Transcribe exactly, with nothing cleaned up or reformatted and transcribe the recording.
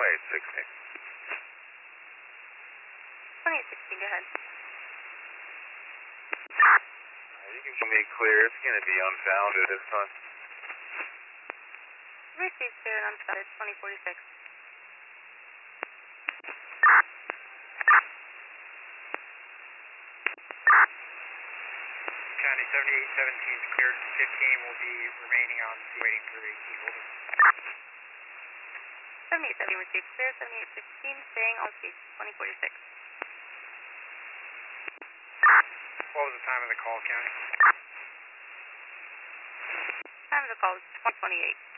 twenty-eight sixteen. twenty-eight sixteen, go ahead. You can give me clear. It's going to be unfounded this time. Received clear and unfounded, twenty forty-six. County seventy-eight seventeen is cleared. fifteen will be remaining on waiting for the key holder. seventy-eight seventeen received clear, seventy-eight sixteen staying on station, twenty forty-six. What was the time of the call, County? Time of the call is twenty twenty-eight.